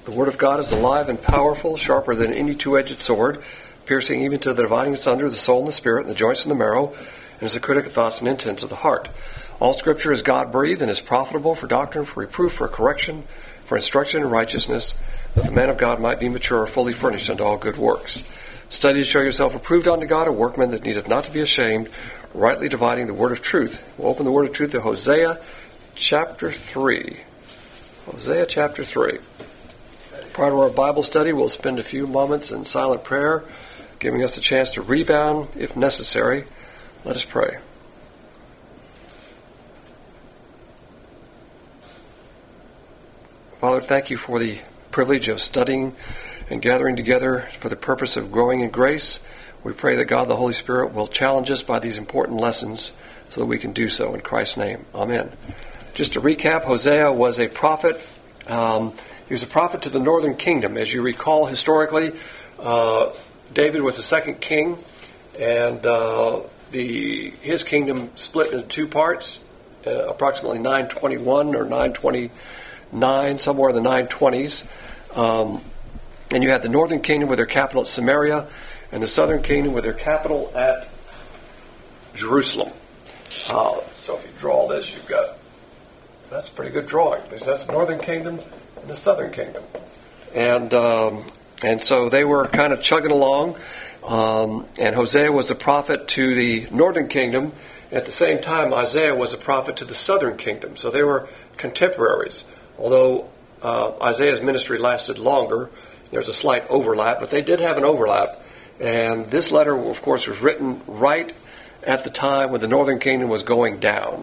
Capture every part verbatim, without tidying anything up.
The Word of God is alive and powerful, sharper than any two-edged sword, piercing even to the dividing asunder the soul and the spirit, and the joints and the marrow, and is a critic of thoughts and intents of the heart. All Scripture is God-breathed and is profitable for doctrine, for reproof, for correction, for instruction in righteousness, that the man of God might be mature, fully furnished unto all good works. Study to show yourself approved unto God, a workman that needeth not to be ashamed, rightly dividing the word of truth. We'll open the word of truth to Hosea chapter three. Hosea chapter three. Prior to our Bible study, we'll spend a few moments in silent prayer, giving us a chance to rebound if necessary. Let us pray. Father, thank you for the privilege of studying and gathering together for the purpose of growing in grace. We pray that God the Holy Spirit will challenge us by these important lessons so that we can do so in Christ's name. Amen. Just to recap, Hosea was a prophet. Um, he was a prophet to the northern kingdom. As you recall historically, uh, David was the second king, and uh, the his kingdom split into two parts, uh, approximately nine twenty-one or nine twenty-nine, somewhere in the nine twenties. Um, and you had the northern kingdom with their capital at Samaria, and the southern kingdom with their capital at Jerusalem. Uh, so if you draw this, you've got, that's a pretty good drawing, because that's the northern kingdom and the southern kingdom. And um, and so they were kind of chugging along, um, and Hosea was a prophet to the northern kingdom. At the same time, Isaiah was a prophet to the southern kingdom. So they were contemporaries, although uh, Isaiah's ministry lasted longer. There's a slight overlap, but they did have an overlap. And this letter, of course, was written right at the time when the northern kingdom was going down.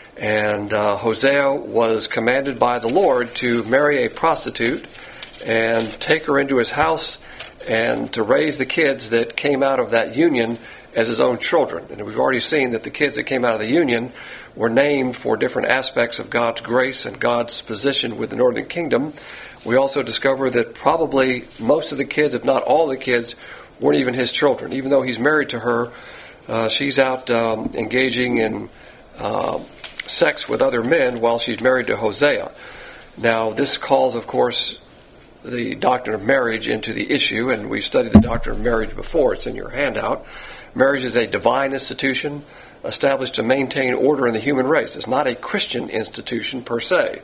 And uh, Hosea was commanded by the Lord to marry a prostitute and take her into his house and to raise the kids that came out of that union as his own children. And we've already seen that the kids that came out of the union were named for different aspects of God's grace and God's position with the northern kingdom. We also discover that probably most of the kids, if not all the kids, weren't even his children. Even though he's married to her, uh, she's out um, engaging in uh, sex with other men while she's married to Hosea. Now, this calls, of course, the doctrine of marriage into the issue, and we studied the doctrine of marriage before. It's in your handout. Marriage is a divine institution established to maintain order in the human race. It's not a Christian institution per se.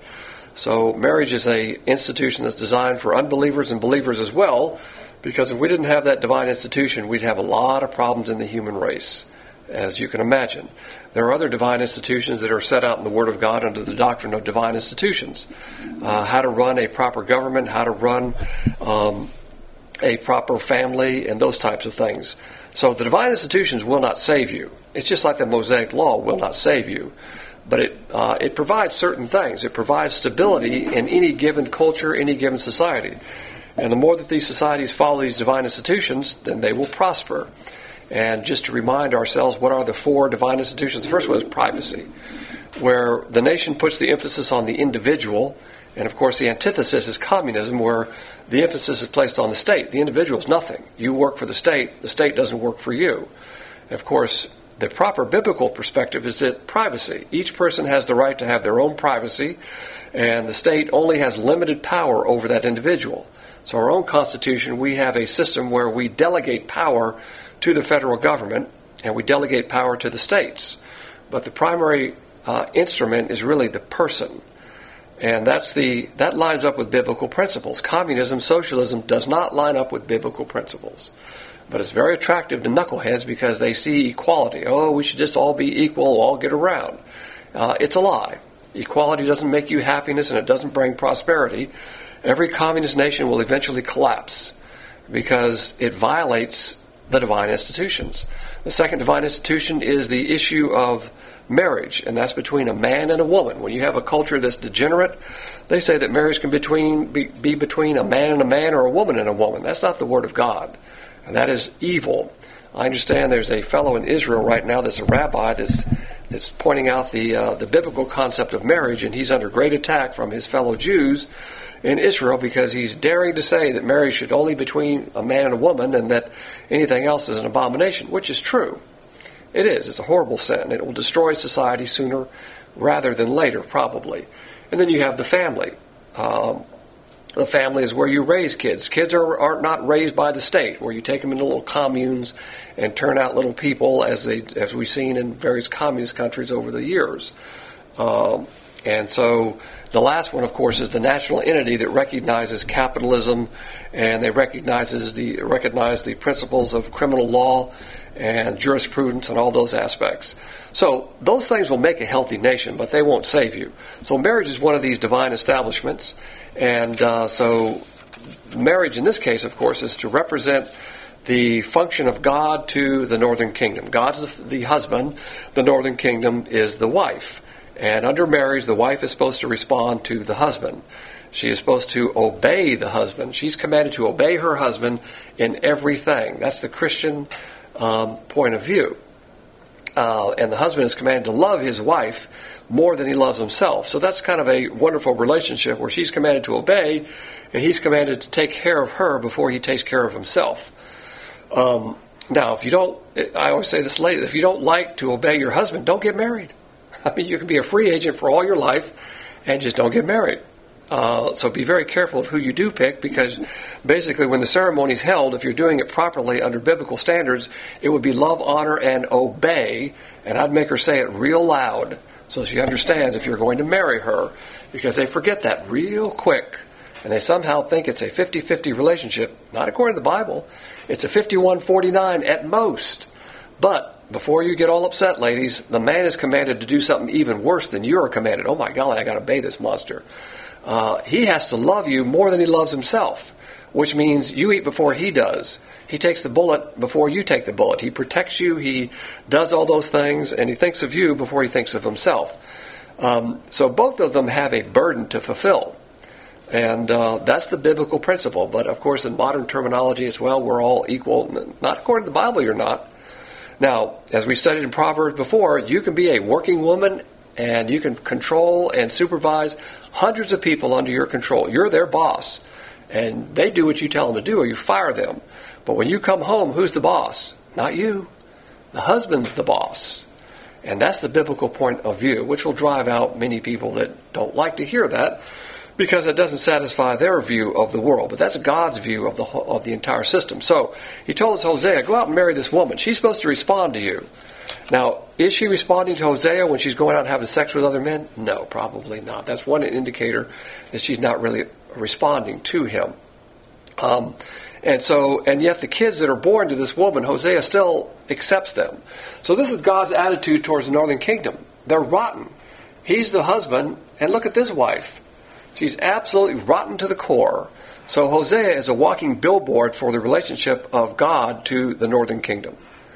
So marriage is a institution that's designed for unbelievers and believers as well, because if we didn't have that divine institution, we'd have a lot of problems in the human race, as you can imagine. There are other divine institutions that are set out in the Word of God under the doctrine of divine institutions. Uh, how to run a proper government, how to run um, a proper family, and those types of things. So the divine institutions will not save you. It's just like the Mosaic Law will not save you. But it uh, it provides certain things. It provides stability in any given culture, any given society. And the more that these societies follow these divine institutions, then they will prosper. And just to remind ourselves, what are the four divine institutions? The first one is privacy, where the nation puts the emphasis on the individual. And of course, the antithesis is communism, where the emphasis is placed on the state. The individual is nothing. You work for the state. The state doesn't work for you. And of course, the proper biblical perspective is that privacy. Each person has the right to have their own privacy, and the state only has limited power over that individual. So our own Constitution, we have a system where we delegate power to the federal government, and we delegate power to the states. But the primary uh, instrument is really the person. And that's the that lines up with biblical principles. Communism, socialism does not line up with biblical principles. But it's very attractive to knuckleheads because they see equality. Oh, we should just all be equal, all get around. Uh, it's a lie. Equality doesn't make you happiness, and it doesn't bring prosperity. Every communist nation will eventually collapse because it violates the divine institutions. The second divine institution is the issue of marriage, and that's between a man and a woman. When you have a culture that's degenerate, they say that marriage can between, be, be between a man and a man or a woman and a woman. That's not the Word of God. And that is evil. I understand there's a fellow in Israel right now that's a rabbi that's, that's pointing out the uh, the biblical concept of marriage, and he's under great attack from his fellow Jews in Israel because he's daring to say that marriage should only be between a man and a woman and that anything else is an abomination, which is true. It is. It's a horrible sin. It will destroy society sooner rather than later, probably. And then you have the family. Um, The family is where you raise kids. Kids are, are not raised by the state, where you take them into little communes and turn out little people, as they as we've seen in various communist countries over the years. Um, and so the last one, of course, is the national entity that recognizes capitalism, and they recognizes the recognize the principles of criminal law and jurisprudence and all those aspects. So those things will make a healthy nation, but they won't save you. So marriage is one of these divine establishments. And uh, so marriage in this case, of course, is to represent the function of God to the northern kingdom. God's the, the husband. The northern kingdom is the wife. And under marriage, the wife is supposed to respond to the husband. She is supposed to obey the husband. She's commanded to obey her husband in everything. That's the Christian um, point of view. Uh, and the husband is commanded to love his wife more than he loves himself. So that's kind of a wonderful relationship where she's commanded to obey, and he's commanded to take care of her before he takes care of himself. Um, now, if you don't, I always say this later, if you don't like to obey your husband, don't get married. I mean, you can be a free agent for all your life and just don't get married. Uh, so be very careful of who you do pick, because basically when the ceremony is held, if you're doing it properly under biblical standards, it would be love, honor, and obey. And I'd make her say it real loud so she understands if you're going to marry her, because they forget that real quick. And they somehow think it's a fifty-fifty relationship. Not according to the Bible. It's a fifty-one forty-nine at most. But before you get all upset, ladies, the man is commanded to do something even worse than you are commanded. Oh my golly, I got to obey this monster. Uh, he has to love you more than he loves himself, which means you eat before he does. He takes the bullet before you take the bullet. He protects you. He does all those things, and he thinks of you before he thinks of himself. Um, so both of them have a burden to fulfill. And uh, that's the biblical principle. But, of course, in modern terminology as well, we're all equal. Not according to the Bible, you're not. Now, as we studied in Proverbs before, you can be a working woman and you can control and supervise hundreds of people under your control. You're their boss, and they do what you tell them to do or you fire them. But when you come home, who's the boss? Not you. The husband's the boss. And that's the biblical point of view, which will drive out many people that don't like to hear that, because it doesn't satisfy their view of the world. But that's God's view of the of the entire system. So he told us, Hosea, go out and marry this woman. She's supposed to respond to you. Now, is she responding to Hosea when she's going out and having sex with other men? No, probably not. That's one indicator that she's not really responding to him. Um, and so, and yet the kids that are born to this woman, Hosea still accepts them. So this is God's attitude towards the northern kingdom. They're rotten. He's the husband, and look at this wife. She's absolutely rotten to the core. So Hosea is a walking billboard for the relationship of God to the northern kingdom.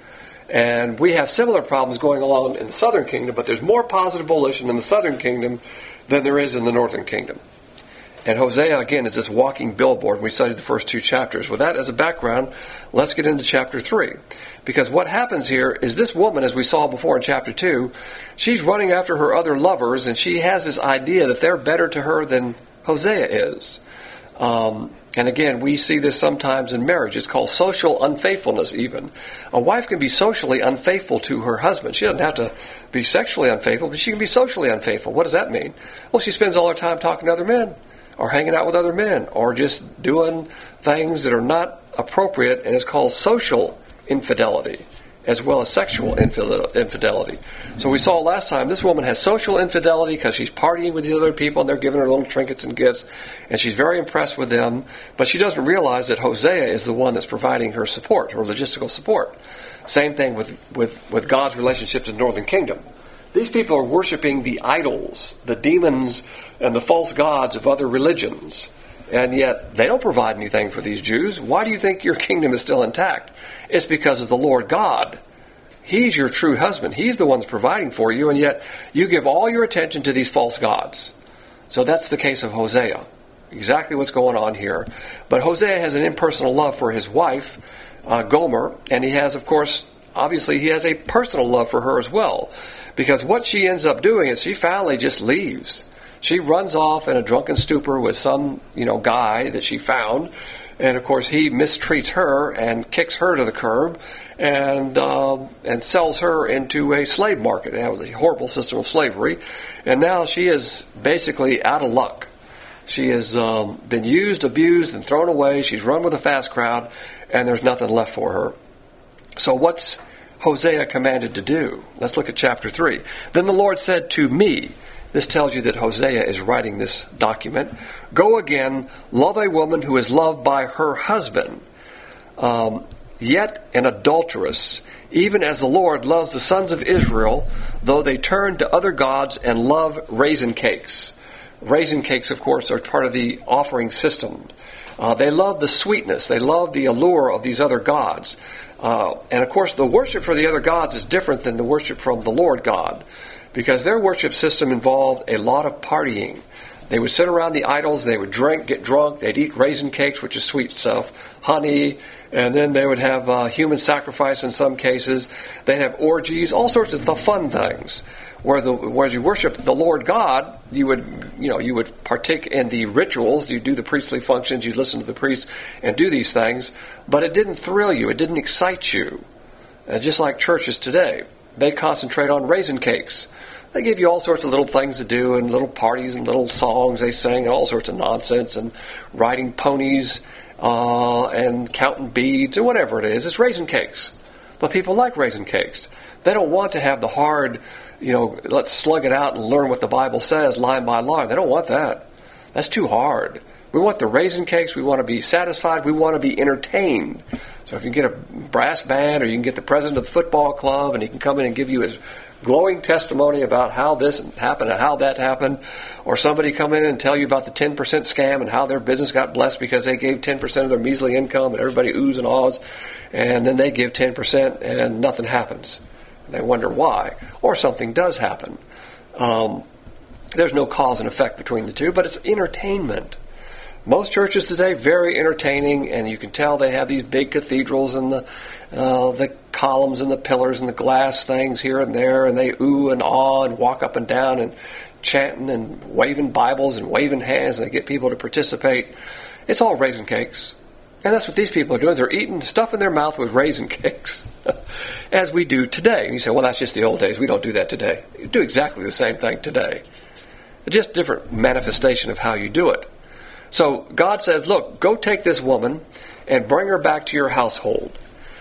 And we have similar problems going along in the southern kingdom, but there's more positive volition in the southern kingdom than there is in the northern kingdom. And Hosea, again, is this walking billboard. We studied the first two chapters. With that as a background, let's get into chapter three. Because what happens here is this woman, as we saw before in chapter two, she's running after her other lovers, and she has this idea that they're better to her than Hosea is. Um, and again, we see this sometimes in marriage. It's called social unfaithfulness even. A wife can be socially unfaithful to her husband. She doesn't have to be sexually unfaithful, but she can be socially unfaithful. What does that mean? Well, she spends all her time talking to other men, or hanging out with other men, or just doing things that are not appropriate, and it's called social infidelity, as well as sexual infidelity. So we saw last time, this woman has social infidelity because she's partying with the other people, and they're giving her little trinkets and gifts, and she's very impressed with them, but she doesn't realize that Hosea is the one that's providing her support, her logistical support. Same thing with, with, with God's relationship to the northern kingdom. These people are worshiping the idols, the demons, and the false gods of other religions. And yet, they don't provide anything for these Jews. Why do you think your kingdom is still intact? It's because of the Lord God. He's your true husband. He's the one that's providing for you, and yet you give all your attention to these false gods. So that's the case of Hosea. Exactly what's going on here. But Hosea has an impersonal love for his wife, uh, Gomer, and he has, of course, obviously he has a personal love for her as well. Because what she ends up doing is she finally just leaves. She runs off in a drunken stupor with some, you know, guy that she found. And, of course, he mistreats her and kicks her to the curb and uh, and sells her into a slave market. They have a horrible system of slavery. And now she is basically out of luck. She has um, been used, abused, and thrown away. She's run with a fast crowd, and there's nothing left for her. So what's Hosea commanded to do? Let's look at chapter three. Then the Lord said to me, this tells you that Hosea is writing this document, go again, love a woman who is loved by her husband, um, yet an adulteress, even as the Lord loves the sons of Israel, though they turn to other gods and love raisin cakes. Raisin cakes, of course, are part of the offering system. Uh, they love the sweetness. They love the allure of these other gods. Uh, and, of course, the worship for the other gods is different than the worship from the Lord God, because their worship system involved a lot of partying. They would sit around the idols, they would drink, get drunk, they'd eat raisin cakes, which is sweet stuff, honey, and then they would have uh, human sacrifice in some cases. They'd have orgies, all sorts of the fun things. Where the, whereas you worship the Lord God, you would, you know, you would partake in the rituals, you do the priestly functions, you listen to the priest and do these things, but it didn't thrill you, it didn't excite you. And just like churches today, they concentrate on raisin cakes. They give you all sorts of little things to do and little parties and little songs they sing and all sorts of nonsense and riding ponies uh, and counting beads or whatever it is. It's raisin cakes. But people like raisin cakes. They don't want to have the hard, you know, let's slug it out and learn what the Bible says line by line. They don't want that. That's too hard. We want the raisin cakes. We want to be satisfied. We want to be entertained. So if you can get a brass band or you can get the president of the football club and he can come in and give you his glowing testimony about how this happened and how that happened, or somebody come in and tell you about the ten percent scam and how their business got blessed because they gave ten percent of their measly income and everybody oohs and ahs, and then they give ten percent and nothing happens. They wonder why. Or something does happen. Um, there's no cause and effect between the two, but it's entertainment. Most churches today, very entertaining, and you can tell they have these big cathedrals and the uh, the columns and the pillars and the glass things here and there, and they ooh and ah and walk up and down and chanting and waving Bibles and waving hands, and they get people to participate. It's all raisin cakes. And that's what these people are doing. They're eating stuff in their mouth with raisin cakes, as we do today. And you say, well, that's just the old days. We don't do that today. You do exactly the same thing today. It's just a different manifestation of how you do it. So God says, look, go take this woman and bring her back to your household.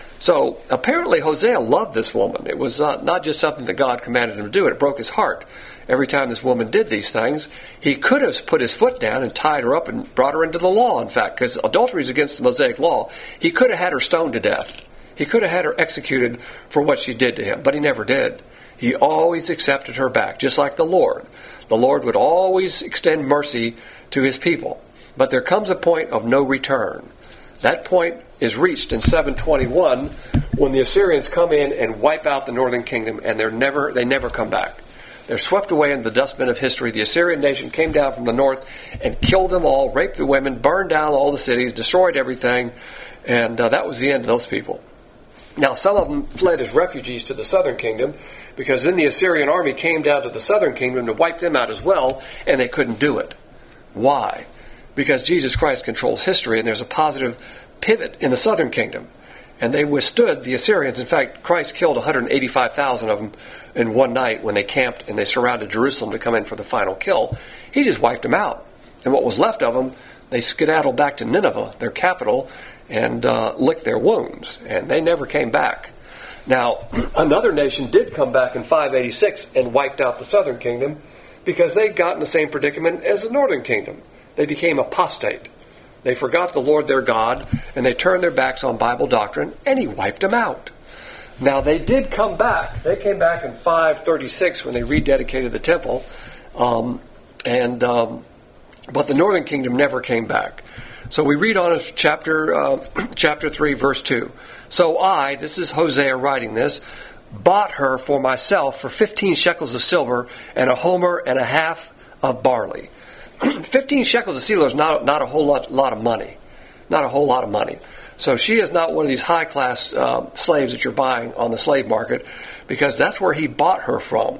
So apparently Hosea loved this woman. It was uh, not just something that God commanded him to do. It broke his heart. Every time this woman did these things, he could have put his foot down and tied her up and brought her into the law, in fact, because adultery is against the Mosaic law. He could have had her stoned to death. He could have had her executed for what she did to him, but he never did. He always accepted her back, just like the Lord. The Lord would always extend mercy to his people. But there comes a point of no return. That point is reached in seven twenty-one when the Assyrians come in and wipe out the northern kingdom, and they're never they never come back. They're swept away in the dustbin of history. The Assyrian nation came down from the north and killed them all, raped the women, burned down all the cities, destroyed everything, and uh, that was the end of those people. Now, some of them fled as refugees to the southern kingdom because then the Assyrian army came down to the southern kingdom to wipe them out as well, and they couldn't do it. Why? Because Jesus Christ controls history, and there's a positive pivot in the southern kingdom. And they withstood the Assyrians. In fact, Christ killed one hundred eighty-five thousand of them in one night when they camped and they surrounded Jerusalem to come in for the final kill. He just wiped them out. And what was left of them, they skedaddled back to Nineveh, their capital, and uh, licked their wounds. And they never came back. Now, another nation did come back in five eighty-six and wiped out the southern kingdom because they'd gotten the same predicament as the northern kingdom. They became apostate. They forgot the Lord their God, and they turned their backs on Bible doctrine, and he wiped them out. Now, they did come back. They came back in five thirty-six when they rededicated the temple, um, and um, but the northern kingdom never came back. So we read on in chapter, uh, chapter three, verse two. So I, this is Hosea writing this, bought her for myself for fifteen shekels of silver and a homer and a half of barley. fifteen shekels of silver is not, not a whole lot, lot of money. Not a whole lot of money. So she is not one of these high-class uh, slaves that you're buying on the slave market, because that's where he bought her from.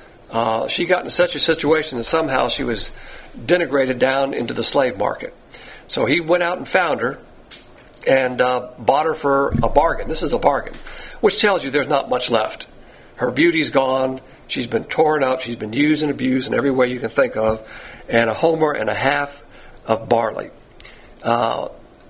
Uh, she got into such a situation that somehow she was denigrated down into the slave market. So he went out and found her and uh, bought her for a bargain. This is a bargain, which tells you there's not much left. Her beauty's gone. She's been torn up. She's been used and abused in every way you can think of. And a homer and a half of barley. Uh,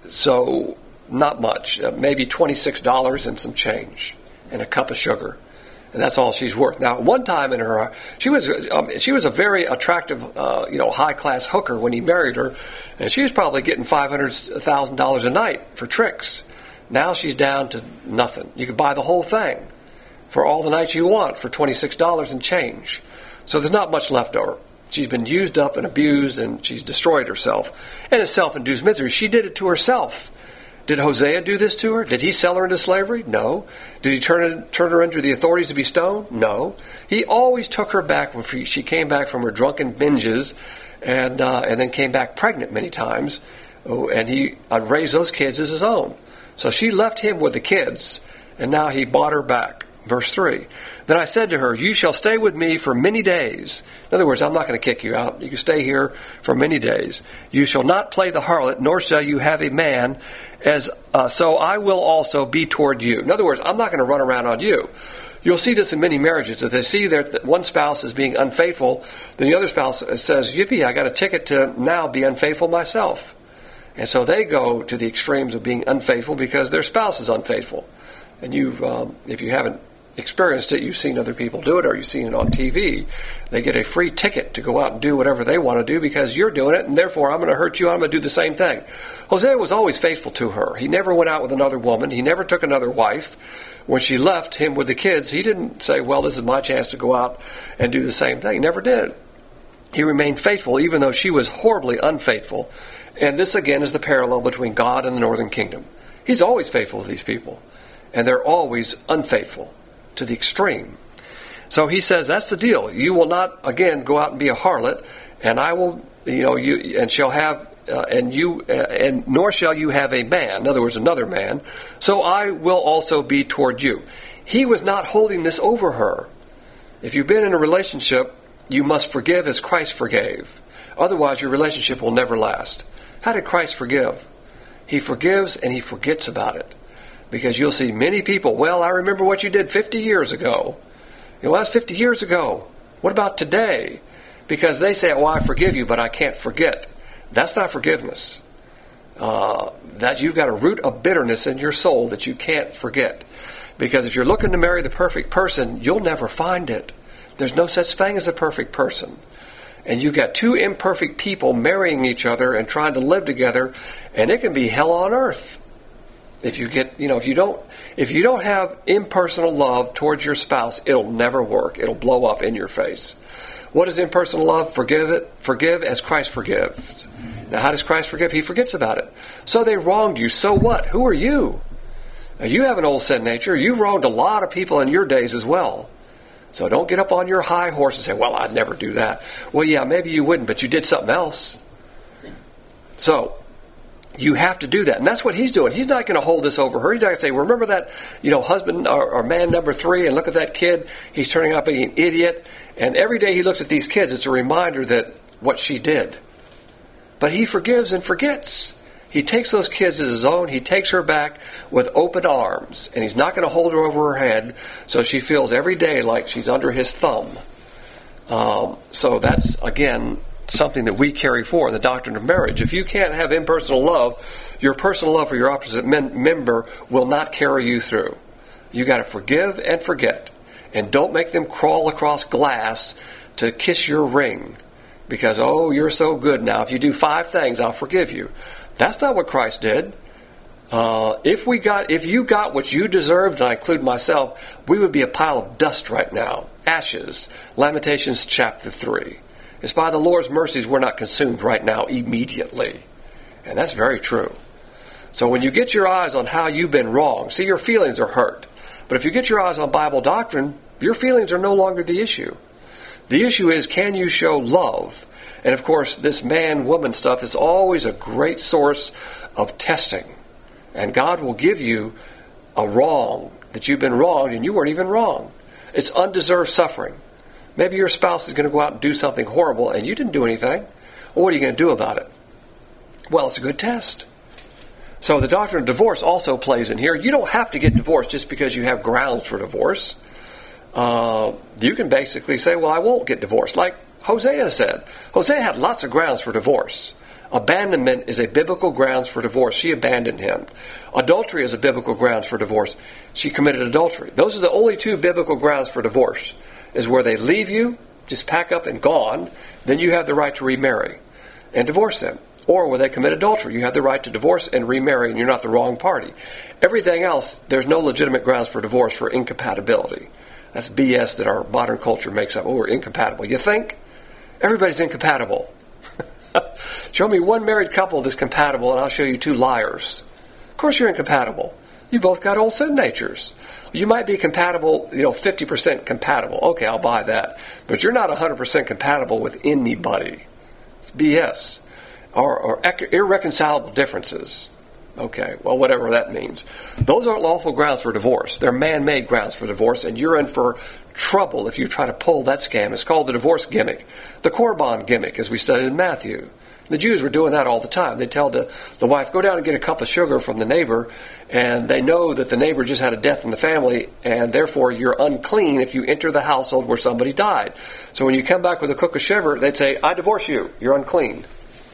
so not much, uh, maybe twenty-six dollars and some change, and a cup of sugar. And that's all she's worth. Now, one time in her, she was um, she was a very attractive, uh, you know, high class hooker when he married her, and she was probably getting five hundred thousand dollars a night for tricks. Now she's down to nothing. You can buy the whole thing for all the nights you want for twenty-six dollars and change. So there's not much left over. She's been used up and abused, and she's destroyed herself. And it's self-induced misery. She did it to herself. Did Hosea do this to her? Did he sell her into slavery? No. Did he turn, turn her into the authorities to be stoned? No. He always took her back when she came back from her drunken binges, and uh, and then came back pregnant many times. Oh, and he uh, raised those kids as his own. So she left him with the kids, and now he bought her back. Verse three. Then I said to her, you shall stay with me for many days. In other words, I'm not going to kick you out. You can stay here for many days. You shall not play the harlot, nor shall you have a man, as uh, so I will also be toward you. In other words, I'm not going to run around on you. You'll see this in many marriages. If they see that one spouse is being unfaithful, then the other spouse says, yippee, I got a ticket to now be unfaithful myself. And so they go to the extremes of being unfaithful because their spouse is unfaithful. And you, um, if you haven't experienced it, you've seen other people do it, or you've seen it on T V. They get a free ticket to go out and do whatever they want to do because you're doing it, and therefore I'm going to hurt you, I'm going to do the same thing. Hosea was always faithful to her. He never went out with another woman. He never took another wife. When she left him with the kids, he didn't say, well, this is my chance to go out and do the same thing. He never did. He remained faithful even though she was horribly unfaithful. And this, again, is the parallel between God and the northern kingdom. He's always faithful to these people, and they're always unfaithful to the extreme. So he says, that's the deal. You will not, again, go out and be a harlot, and I will, you know, you and shall have, uh, and you, uh, and nor shall you have a man, in other words, another man, so I will also be toward you. He was not holding this over her. If you've been in a relationship, you must forgive as Christ forgave. Otherwise, your relationship will never last. How did Christ forgive? He forgives and he forgets about it. Because you'll see many people, well, I remember what you did fifty years ago. You know, that's fifty years ago. What about today? Because they say, well, I forgive you, but I can't forget. That's not forgiveness. Uh, that you've got a root of bitterness in your soul that you can't forget. Because if you're looking to marry the perfect person, you'll never find it. There's no such thing as a perfect person. And you've got two imperfect people marrying each other and trying to live together, and it can be hell on earth. If you get, you know, if you don't, if you don't have impersonal love towards your spouse, it'll never work. It'll blow up in your face. What is impersonal love? Forgive it. Forgive as Christ forgives. Now, how does Christ forgive? He forgets about it. So they wronged you. So what? Who are you? Now, you have an old sin nature. You wronged a lot of people in your days as well. So don't get up on your high horse and say, well, I'd never do that. Well, yeah, maybe you wouldn't, but you did something else. So you have to do that. And that's what he's doing. He's not going to hold this over her. He's not going to say, remember that, you know, husband or, or man number three, and look at that kid. He's turning out being an idiot. And every day he looks at these kids, it's a reminder that what she did. But he forgives and forgets. He takes those kids as his own. He takes her back with open arms. And he's not going to hold her over her head so she feels every day like she's under his thumb. Um, so that's, again, something that we carry forward, the doctrine of marriage. If you can't have impersonal love, your personal love for your opposite men- member will not carry you through. You got to forgive and forget. And don't make them crawl across glass to kiss your ring. Because, oh, you're so good now. If you do five things, I'll forgive you. That's not what Christ did. Uh, if we got, if you got what you deserved, and I include myself, we would be a pile of dust right now. Ashes. Lamentations chapter three. It's by the Lord's mercies we're not consumed right now immediately. And that's very true. So when you get your eyes on how you've been wrong, see, your feelings are hurt. But if you get your eyes on Bible doctrine, your feelings are no longer the issue. The issue is, can you show love? And of course, this man-woman stuff is always a great source of testing. And God will give you a wrong, that you've been wronged and you weren't even wrong. It's undeserved suffering. Maybe your spouse is going to go out and do something horrible and you didn't do anything. Well, what are you going to do about it? Well, it's a good test. So the doctrine of divorce also plays in here. You don't have to get divorced just because you have grounds for divorce. Uh, you can basically say, well, I won't get divorced, like Hosea said. Hosea had lots of grounds for divorce. Abandonment is a biblical grounds for divorce. She abandoned him. Adultery is a biblical grounds for divorce. She committed adultery. Those are the only two biblical grounds for divorce, is where they leave you, just pack up and gone, then you have the right to remarry and divorce them. Or where they commit adultery, you have the right to divorce and remarry, and you're not the wrong party. Everything else, there's no legitimate grounds for divorce for incompatibility. That's B S that our modern culture makes up. Oh, we're incompatible. You think? Everybody's incompatible. Show me one married couple that's compatible, and I'll show you two liars. Of course you're incompatible. You both got old sin natures. You might be compatible, you know, fifty percent compatible. Okay, I'll buy that. But you're not one hundred percent compatible with anybody. It's B S. Or, or irreconcilable differences. Okay, well, whatever that means. Those aren't lawful grounds for divorce. They're man-made grounds for divorce, and you're in for trouble if you try to pull that scam. It's called the divorce gimmick. The Korban gimmick, as we studied in Matthew. The Jews were doing that all the time. They tell the, the wife, go down and get a cup of sugar from the neighbor, and they know that the neighbor just had a death in the family, and therefore you're unclean if you enter the household where somebody died. So when you come back with a cup of sugar, they'd say, I divorce you. You're unclean.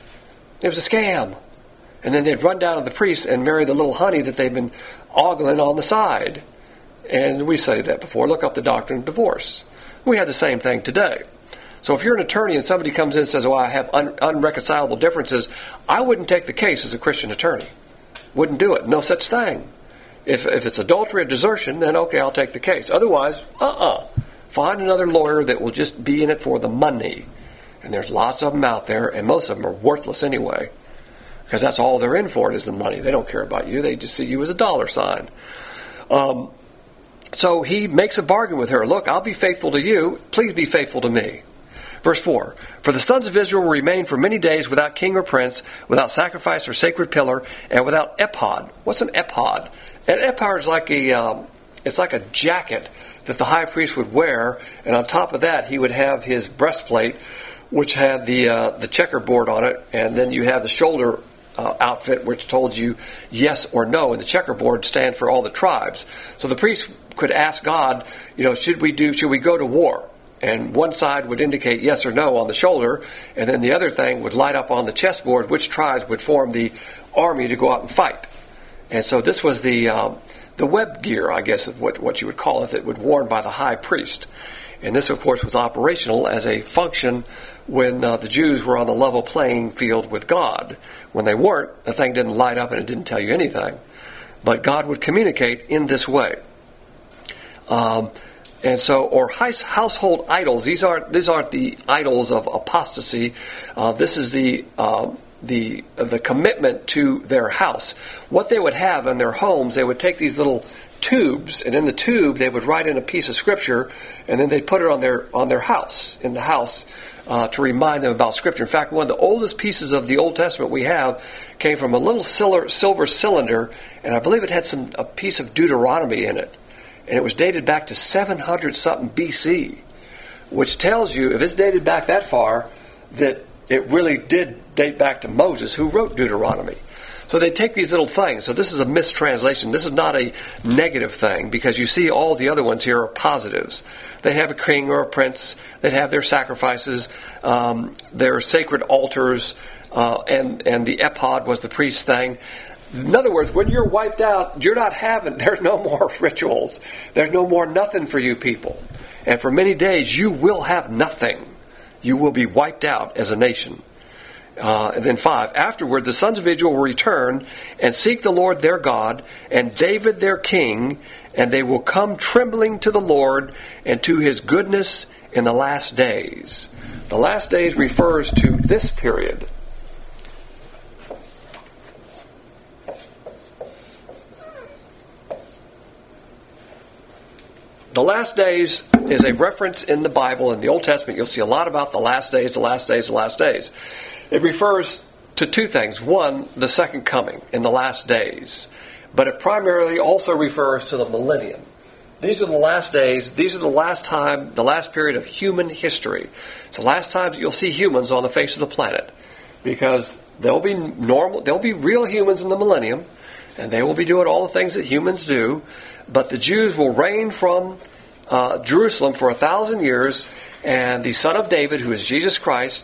It was a scam. And then they'd run down to the priest and marry the little honey that they've been ogling on the side. And we studied that before. Look up the doctrine of divorce. We have the same thing today. So if you're an attorney and somebody comes in and says, oh, I have un- unreconcilable differences, I wouldn't take the case as a Christian attorney. Wouldn't do it. No such thing. If, if it's adultery or desertion, then okay, I'll take the case. Otherwise, uh-uh. Find another lawyer that will just be in it for the money. And there's lots of them out there, and most of them are worthless anyway. Because that's all they're in for is the money. They don't care about you. They just see you as a dollar sign. Um, so he makes a bargain with her. Look, I'll be faithful to you. Please be faithful to me. Verse four. For the sons of Israel will remain for many days without king or prince, without sacrifice or sacred pillar, and without ephod. What's an ephod? An ephod is like a, um, it's like a jacket that the high priest would wear, and on top of that he would have his breastplate, which had the uh, the checkerboard on it, and then you have the shoulder uh, outfit, which told you yes or no, and the checkerboard stand for all the tribes. So the priest could ask God, you know, should we do, should we go to war? And one side would indicate yes or no on the shoulder, and then the other thing would light up on the chessboard which tribes would form the army to go out and fight. And so this was the um, the web gear, I guess, is what what you would call it, that would worn by the high priest. And this, of course, was operational as a function when uh, the Jews were on the level playing field with God. When they weren't, the thing didn't light up and it didn't tell you anything. But God would communicate in this way. Um, and so, or household idols. These aren't these aren't the idols of apostasy. Uh, this is the uh, the the commitment to their house. What they would have in their homes, they would take these little tubes, and in the tube they would write in a piece of scripture, and then they'd put it on their on their house, in the house, uh, to remind them about scripture. In fact, one of the oldest pieces of the Old Testament we have came from a little silver, silver cylinder, and I believe it had some a piece of Deuteronomy in it, and it was dated back to seven hundred something B C, which tells you, if it's dated back that far, that it really did date back to Moses, who wrote Deuteronomy. So they take these little things. So this is a mistranslation. This is not a negative thing, because you see all the other ones here are positives. They have a king or a prince. They have their sacrifices, um, their sacred altars, uh, and, and the ephod was the priest's thing. In other words, when you're wiped out, you're not having, there's no more rituals. There's no more nothing for you people. And for many days, you will have nothing. You will be wiped out as a nation. Uh, and then five, afterward the sons of Israel will return and seek the Lord their God and David their king, and they will come trembling to the Lord and to his goodness in the last days. The last days refers to this period. The last days is a reference in the Bible. In the Old Testament, you'll see a lot about the last days, the last days, the last days. It refers to two things. One, the second coming in the last days. But it primarily also refers to the millennium. These are the last days. These are the last time, the last period of human history. It's the last time you'll see humans on the face of the planet. Because there'll be normal, there'll be real humans in the millennium. And they will be doing all the things that humans do. But the Jews will reign from uh, Jerusalem for a thousand years. And the Son of David, who is Jesus Christ,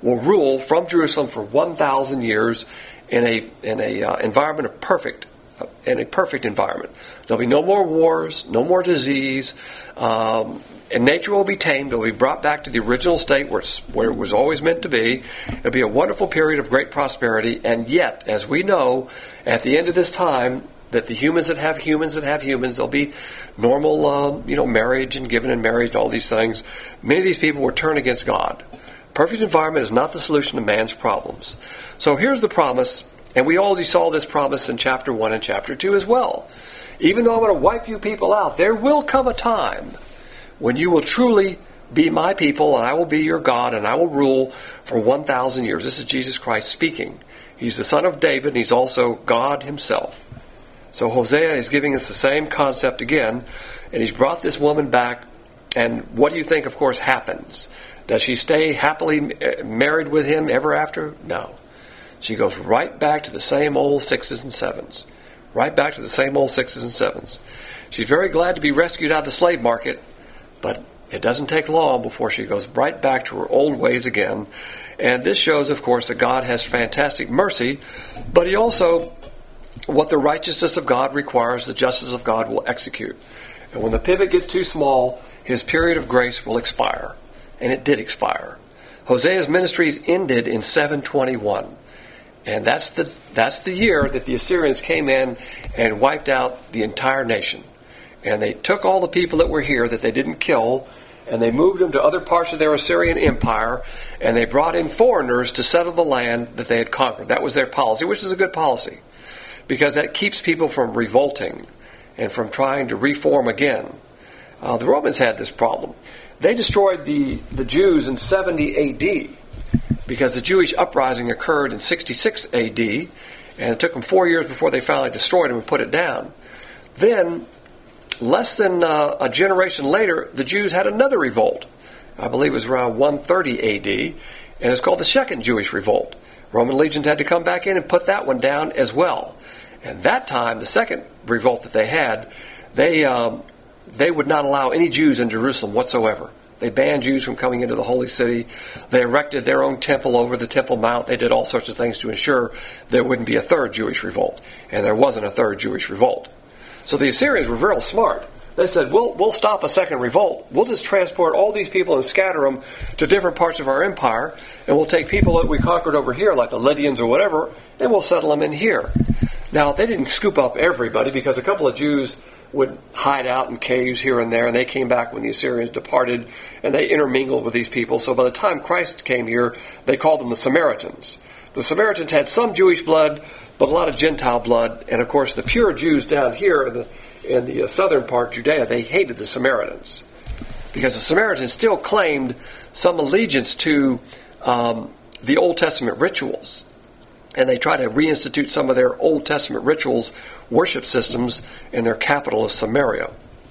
will rule from Jerusalem for one thousand years in a in a uh, environment of perfect, uh, in a perfect environment. There'll be no more wars, no more disease, um, and nature will be tamed. It will be brought back to the original state where, it's, where it was always meant to be. It'll be a wonderful period of great prosperity, and yet, as we know, at the end of this time, that the humans that have humans that have humans, there'll be normal, uh, you know, marriage and given in marriage and all these things. Many of these people will turn against God. Perfect environment is not the solution to man's problems. So here's the promise, and we already saw this promise in chapter one and chapter two as well. Even though I'm going to wipe you people out, there will come a time when you will truly be my people, and I will be your God, and I will rule for one thousand years. This is Jesus Christ speaking. He's the son of David, and he's also God himself. So Hosea is giving us the same concept again, and he's brought this woman back, and what do you think, of course, happens? Does she stay happily married with him ever after? No. She goes right back to the same old sixes and sevens. Right back to the same old sixes and sevens. She's very glad to be rescued out of the slave market, but it doesn't take long before she goes right back to her old ways again. And this shows, of course, that God has fantastic mercy, but he also, what the righteousness of God requires, the justice of God will execute. And when the pivot gets too small, his period of grace will expire. And it did expire. Hosea's ministries ended in seven twenty-one. And that's the that's the year that the Assyrians came in and wiped out the entire nation. And they took all the people that were here that they didn't kill, and they moved them to other parts of their Assyrian empire, and they brought in foreigners to settle the land that they had conquered. That was their policy, which is a good policy, because that keeps people from revolting and from trying to reform again. Uh, the Romans had this problem. They destroyed the, the Jews in seventy A D, because the Jewish uprising occurred in sixty-six A D, and it took them four years before they finally destroyed them and put it down. Then, less than uh, a generation later, the Jews had another revolt. I believe it was around one thirty A D, and it's called the Second Jewish Revolt. Roman legions had to come back in and put that one down as well. And that time, the second revolt that they had, they um, they would not allow any Jews in Jerusalem whatsoever. They banned Jews from coming into the holy city. They erected their own temple over the Temple Mount. They did all sorts of things to ensure there wouldn't be a third Jewish revolt. And there wasn't a third Jewish revolt. So the Assyrians were real smart. They said, we'll, we'll stop a second revolt. We'll just transport all these people and scatter them to different parts of our empire, and we'll take people that we conquered over here, like the Lydians or whatever, and we'll settle them in here. Now, they didn't scoop up everybody, because a couple of Jews would hide out in caves here and there, and they came back when the Assyrians departed, and they intermingled with these people. So by the time Christ came here, they called them the Samaritans. The Samaritans had some Jewish blood, but a lot of Gentile blood, and of course the pure Jews down here in the, in the southern part, Judea, they hated the Samaritans, because the Samaritans still claimed some allegiance to um, the Old Testament rituals. And they try to reinstitute some of their Old Testament rituals, worship systems, in their capital of Samaria.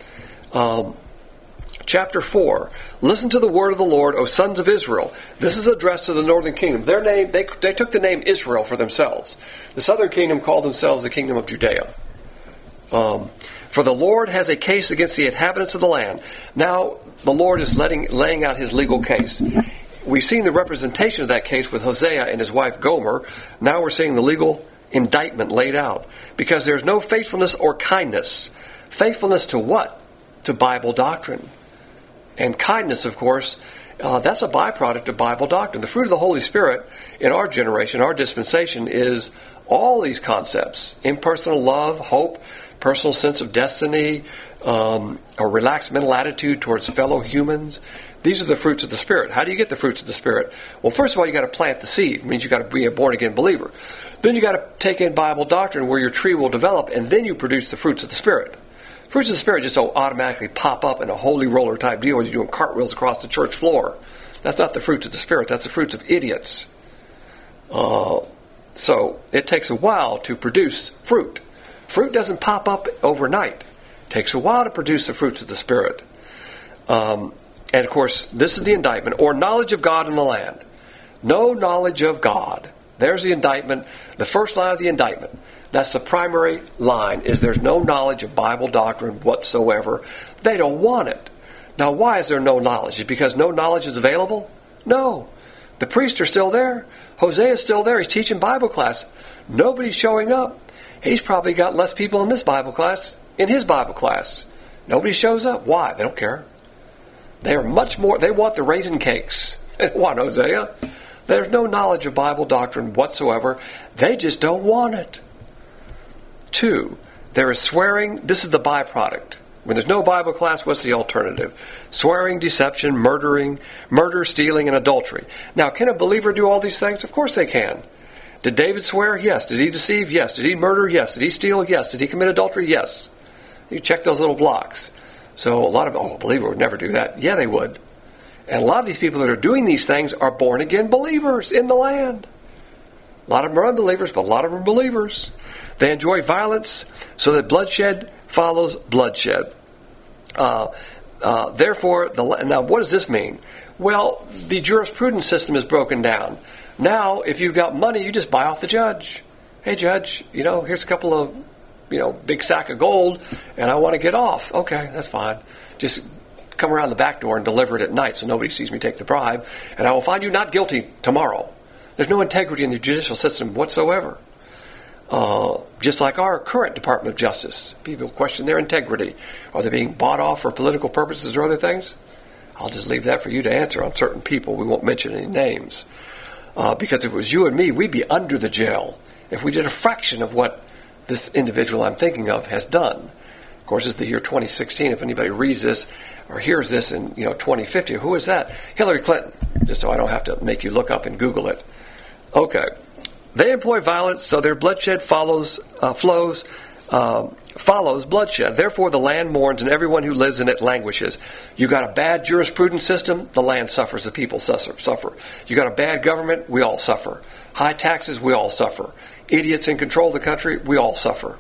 Um, chapter four. Listen to the word of the Lord, O sons of Israel. This is addressed to the northern kingdom. Their name, they, they took the name Israel for themselves. The southern kingdom called themselves the kingdom of Judea. Um, For the Lord has a case against the inhabitants of the land. Now the Lord is letting, laying out his legal case. We've seen the representation of that case with Hosea and his wife Gomer. Now we're seeing the legal indictment laid out. Because there's no faithfulness or kindness. Faithfulness to what? To Bible doctrine. And kindness, of course, uh, that's a byproduct of Bible doctrine. The fruit of the Holy Spirit in our generation, our dispensation, is all these concepts. Impersonal love, hope, personal sense of destiny, um, a relaxed mental attitude towards fellow humans. These are the fruits of the Spirit. How do you get the fruits of the Spirit? Well, first of all, you got to plant the seed. It means you got to be a born-again believer. Then you got to take in Bible doctrine where your tree will develop, and then you produce the fruits of the Spirit. Fruits of the Spirit just don't automatically pop up in a holy roller type deal where you're doing cartwheels across the church floor. That's not the fruits of the Spirit. That's the fruits of idiots. Uh, so it takes a while to produce fruit. Fruit doesn't pop up overnight. It takes a while to produce the fruits of the Spirit. Um, and of course, this is the indictment, or knowledge of God in the land. No knowledge of God. There's the indictment, the first line of the indictment. That's the primary line, is there's no knowledge of Bible doctrine whatsoever. They don't want it. Now, why is there no knowledge? Is it because no knowledge is available? No. The priests are still there. Hosea is still there. He's teaching Bible class. Nobody's showing up. He's probably got less people in this Bible class, in his Bible class. Nobody shows up. Why? They don't care. They are much more, they want the raisin cakes. They don't want Hosea. There's no knowledge of Bible doctrine whatsoever. They just don't want it. Two, there is swearing. This is the byproduct. When there's no Bible class, what's the alternative? Swearing, deception, murdering, murder, stealing, and adultery. Now, can a believer do all these things? Of course they can. Did David swear? Yes. Did he deceive? Yes. Did he murder? Yes. Did he steal? Yes. Did he commit adultery? Yes. You check those little blocks. So a lot of, oh, a believer would never do that. Yeah, they would. And a lot of these people that are doing these things are born-again believers in the land. A lot of them are unbelievers, but a lot of them are believers. They enjoy violence so that bloodshed follows bloodshed. Uh, uh, therefore, the, now what does this mean? Well, the jurisprudence system is broken down. Now, if you've got money, you just buy off the judge. Hey, judge, you know, here's a couple of, you know, big sack of gold, and I want to get off. Okay, that's fine. Just come around the back door and deliver it at night so nobody sees me take the bribe, and I will find you not guilty tomorrow. There's no integrity in the judicial system whatsoever. Uh, just like our current Department of Justice. People question their integrity. Are they being bought off for political purposes or other things? I'll just leave that for you to answer on certain people. We won't mention any names. Uh, because if it was you and me, we'd be under the jail if we did a fraction of what this individual I'm thinking of has done. Of course, it's the year twenty sixteen. If anybody reads this or hears this in, you know, twenty fifty, who is that? Hillary Clinton, just so I don't have to make you look up and Google it. Okay. They employ violence, so their bloodshed follows, uh, flows, uh, follows bloodshed. Therefore, the land mourns, and everyone who lives in it languishes. You got a bad jurisprudence system, the land suffers, the people suffer. You got a bad government, we all suffer. High taxes, we all suffer. Idiots in control of the country, we all suffer.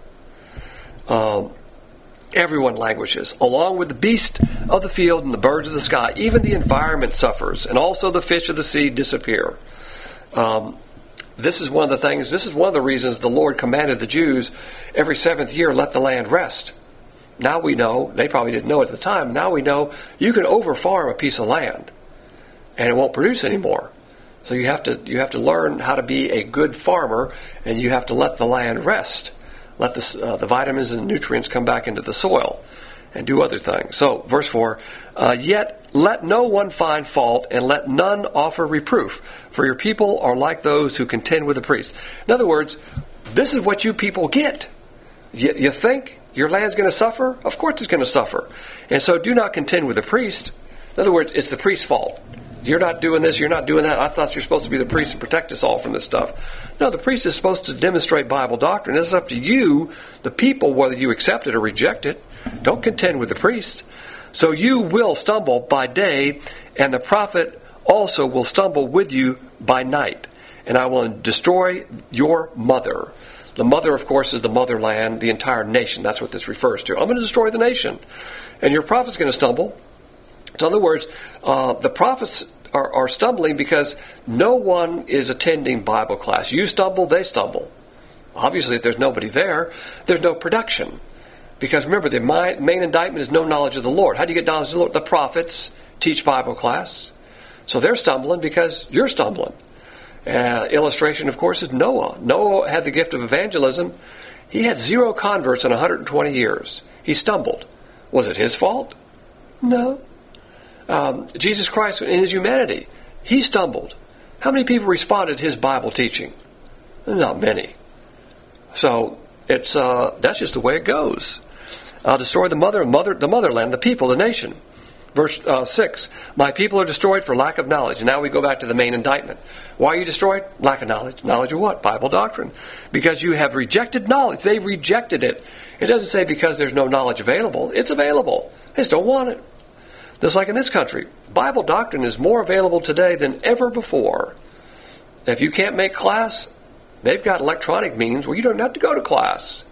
Um, everyone languishes, along with the beast of the field and the birds of the sky. Even the environment suffers, and also the fish of the sea disappear. Um, This is one of the things, this is one of the reasons the Lord commanded the Jews every seventh year, let the land rest. Now we know, they probably didn't know at the time, now we know you can over-farm a piece of land and it won't produce anymore. So you have to you have to learn how to be a good farmer, and you have to let the land rest. Let the, uh, the vitamins and nutrients come back into the soil and do other things. So, verse four, uh, yet let no one find fault, and let none offer reproof, for your people are like those who contend with the priests. In other words, this is what you people get. You, you think your land's going to suffer? Of course it's going to suffer. And so do not contend with the priest. In other words, it's the priest's fault. You're not doing this, you're not doing that. I thought you're supposed to be the priest and protect us all from this stuff. No, the priest is supposed to demonstrate Bible doctrine. It's up to you, the people, whether you accept it or reject it. Don't contend with the priest. So you will stumble by day, and the prophet also will stumble with you by night. And I will destroy your mother. The mother, of course, is the motherland, the entire nation. That's what this refers to. I'm going to destroy the nation. And your prophet's going to stumble. So in other words, uh, the prophets are, are stumbling because no one is attending Bible class. You stumble, they stumble. Obviously, if there's nobody there, there's no production. Because remember, the main indictment is no knowledge of the Lord. How do you get knowledge of the Lord? The prophets teach Bible class. So they're stumbling because you're stumbling. Uh, illustration, of course, is Noah. Noah had the gift of evangelism. He had zero converts in one hundred twenty years. He stumbled. Was it his fault? No. Um, Jesus Christ, in his humanity, he stumbled. How many people responded to his Bible teaching? Not many. So it's uh, that's just the way it goes. I'll destroy the mother, mother, the motherland, the people, the nation. Verse uh, six, my people are destroyed for lack of knowledge. And now we go back to the main indictment. Why are you destroyed? Lack of knowledge. Knowledge of what? Bible doctrine. Because you have rejected knowledge. They've rejected it. It doesn't say because there's no knowledge available. It's available. They just don't want it. Just like in this country, Bible doctrine is more available today than ever before. If you can't make class, they've got electronic means where you don't have to go to class.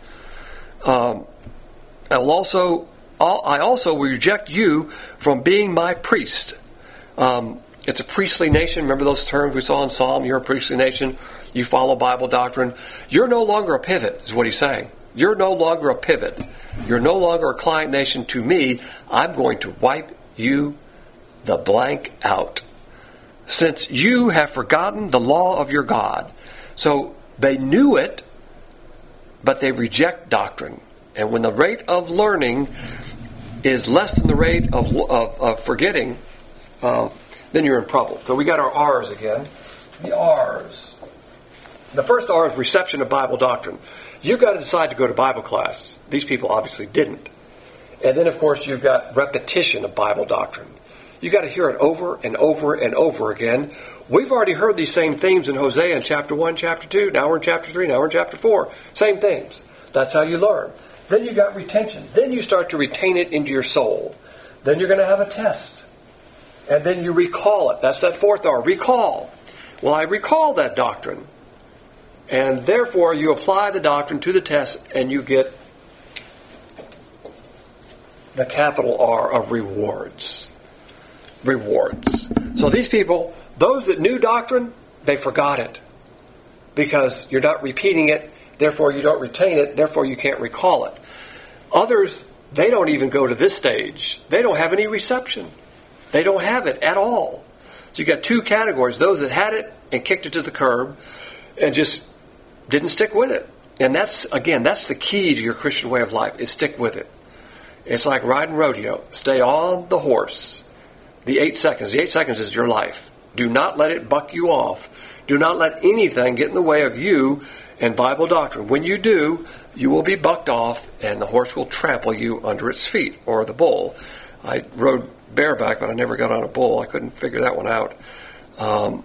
Um, I will also, I also will reject you from being my priest. Um, it's a priestly nation. Remember those terms we saw in Psalm? You're a priestly nation. You follow Bible doctrine. You're no longer a pivot, is what he's saying. You're no longer a pivot. You're no longer a client nation to me. I'm going to wipe you the blank out. since you have forgotten the law of your God. So they knew it, but they reject doctrine. And when the rate of learning is less than the rate of, of, of forgetting, uh, then you're in trouble. So we got our R's again. The R's. The first R is reception of Bible doctrine. You've got to decide to go to Bible class. These people obviously didn't. And then, of course, you've got repetition of Bible doctrine. You've got to hear it over and over and over again. We've already heard these same themes in Hosea in chapter one, chapter two. Now we're in chapter three. Now we're in chapter four. Same themes. That's how you learn. Then you've got retention. Then you start to retain it into your soul. Then you're going to have a test. And then you recall it. That's that fourth R. Recall. Well, I recall that doctrine. And therefore, you apply the doctrine to the test and you get the capital R of rewards. Rewards. So these people, those that knew doctrine, they forgot it. Because you're not repeating it, therefore you don't retain it, therefore you can't recall it. Others, they don't even go to this stage. They don't have any reception. They don't have it at all. So you got two categories. Those that had it and kicked it to the curb and just didn't stick with it. And that's, again, that's the key to your Christian way of life, is stick with it. It's like riding rodeo. Stay on the horse. The eight seconds. The eight seconds is your life. Do not let it buck you off. Do not let anything get in the way of you and Bible doctrine. When you do, you will be bucked off and the horse will trample you under its feet, or the bull. I rode bareback, but I never got on a bull. I couldn't figure that one out. Um,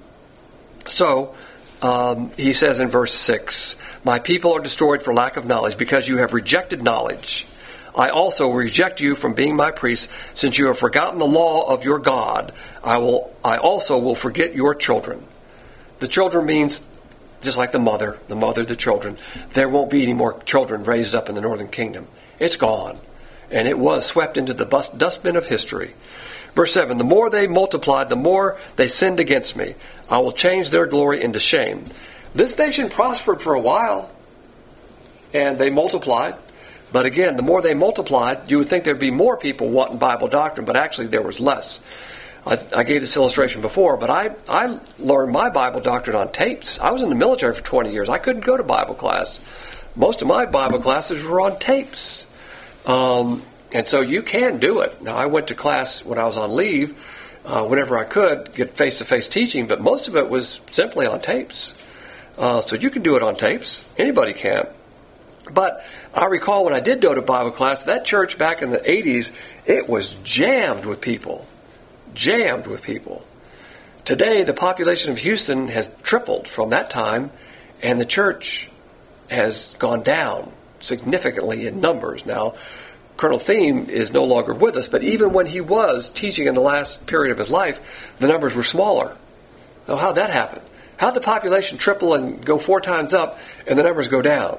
so, um, he says in verse six, my people are destroyed for lack of knowledge, because you have rejected knowledge. I also reject you from being my priest, since you have forgotten the law of your God. I will. I also will forget your children. The children means just like the mother, the mother, the children. There won't be any more children raised up in the northern kingdom. It's gone. And it was swept into the bus- dustbin of history. Verse seven, the more they multiplied, the more they sinned against me. I will change their glory into shame. This nation prospered for a while, and they multiplied. But again, the more they multiplied, you would think there'd be more people wanting Bible doctrine, but actually there was less. I, I gave this illustration before, but I, I learned my Bible doctrine on tapes. I was in the military for twenty years. I couldn't go to Bible class. Most of my Bible classes were on tapes. Um, and so you can do it. Now, I went to class when I was on leave, uh, whenever I could, get face-to-face teaching, but most of it was simply on tapes. Uh, so you can do it on tapes. Anybody can. But I recall when I did go to Bible class, that church back in the eighties, it was jammed with people. Jammed with people. Today, the population of Houston has tripled from that time, and the church has gone down significantly in numbers. Now, Colonel Thiem is no longer with us, but even when he was teaching in the last period of his life, the numbers were smaller. Now, how'd that happen? How'd the population triple and go four times up, and the numbers go down?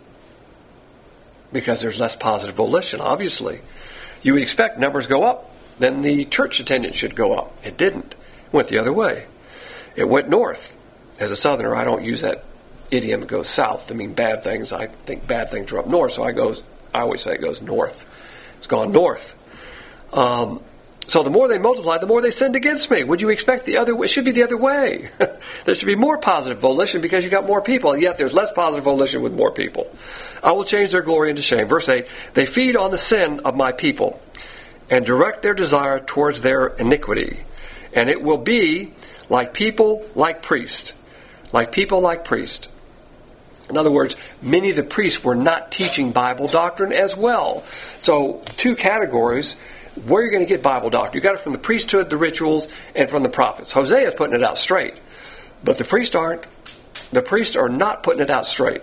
Because there's less positive volition, obviously. You would expect numbers go up, then the church attendance should go up. It didn't. It went the other way. It went north. As a Southerner, I don't use that idiom, it goes south to mean bad things. I think bad things are up north, so I goes. I always say it goes north. It's gone north. Um, so the more they multiplied, the more they sinned against me. Would you expect the other way? It should be the other way. There should be more positive volition because you got more people. Yet there's less positive volition with more people. I will change their glory into shame. Verse eight, they feed on the sin of my people and direct their desire towards their iniquity. And it will be like people like priests. Like people like priests. In other words, many of the priests were not teaching Bible doctrine as well. So, two categories. Where you're going to get Bible doctrine. You got it from the priesthood, the rituals, and from the prophets. Hosea is putting it out straight. But the priests aren't. The priests are not putting it out straight.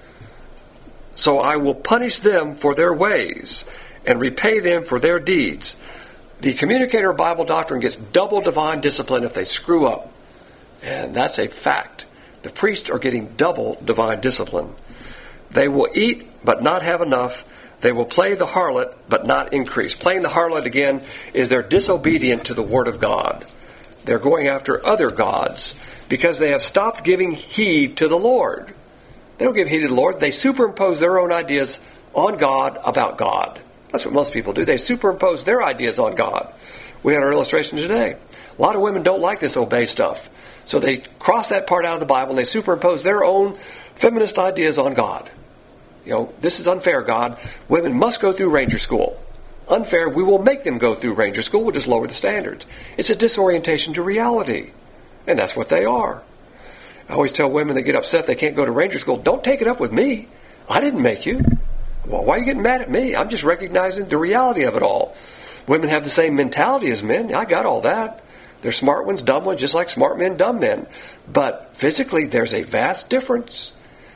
So I will punish them for their ways and repay them for their deeds. The communicator of Bible doctrine gets double divine discipline if they screw up. And that's a fact. The priests are getting double divine discipline. They will eat but not have enough. They will play the harlot but not increase. Playing the harlot, again, is they're disobedient to the Word of God. They're going after other gods because they have stopped giving heed to the Lord. They don't give heed to the Lord. They superimpose their own ideas on God about God. That's what most people do. They superimpose their ideas on God. We had our illustration today. A lot of women don't like this obey stuff. So they cross that part out of the Bible and they superimpose their own feminist ideas on God. You know, this is unfair, God. Women must go through ranger school. Unfair, we will make them go through ranger school. We'll just lower the standards. It's a disorientation to reality. And that's what they are. I always tell women that get upset they can't go to ranger school, don't take it up with me. I didn't make you. Well, why are you getting mad at me? I'm just recognizing the reality of it all. Women have the same mentality as men. I got all that. They're smart ones, dumb ones, just like smart men, dumb men. But physically, there's a vast difference.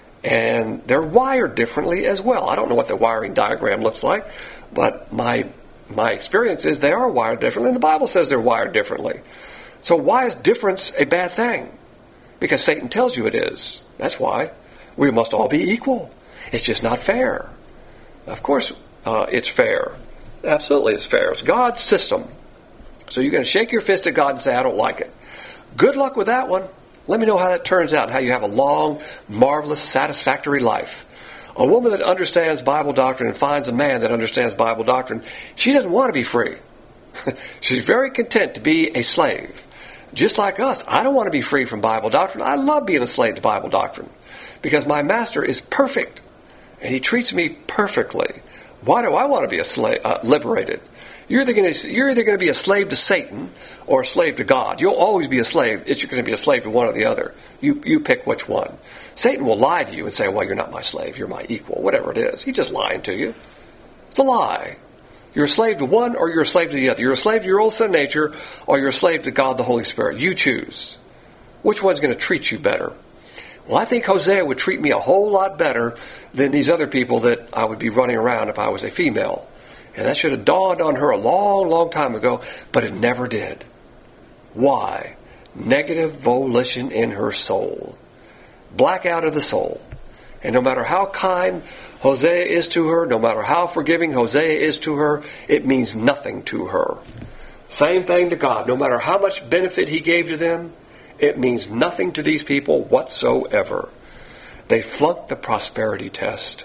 And they're wired differently as well. I don't know what the wiring diagram looks like, but my my experience is they are wired differently, and the Bible says they're wired differently. So why is difference a bad thing? Because Satan tells you it is. That's why. We must all be equal. It's just not fair. Of course, uh, it's fair. Absolutely it's fair. It's God's system. So you're going to shake your fist at God and say, I don't like it. Good luck with that one. Let me know how that turns out, how you have a long, marvelous, satisfactory life. A woman that understands Bible doctrine and finds a man that understands Bible doctrine, she doesn't want to be free. She's very content to be a slave. Just like us, I don't want to be free from Bible doctrine. I love being a slave to Bible doctrine because my master is perfect and he treats me perfectly. Why do I want to be a slave, uh, liberated? You're either going to you're either going to be a slave to Satan or a slave to God. You'll always be a slave. It's you're going to be a slave to one or the other. You you pick which one. Satan will lie to you and say, well, you're not my slave. You're my equal. Whatever it is. He's just lying to you. It's a lie. You're a slave to one or you're a slave to the other. You're a slave to your old sin nature or you're a slave to God the Holy Spirit. You choose. Which one's going to treat you better? Well, I think Hosea would treat me a whole lot better than these other people that I would be running around if I was a female. And that should have dawned on her a long, long time ago, but it never did. Why? Negative volition in her soul. Blackout of the soul. And no matter how kind Hosea is to her, no matter how forgiving Hosea is to her, it means nothing to her. Same thing to God. No matter how much benefit he gave to them, it means nothing to these people whatsoever. They flunked the prosperity test.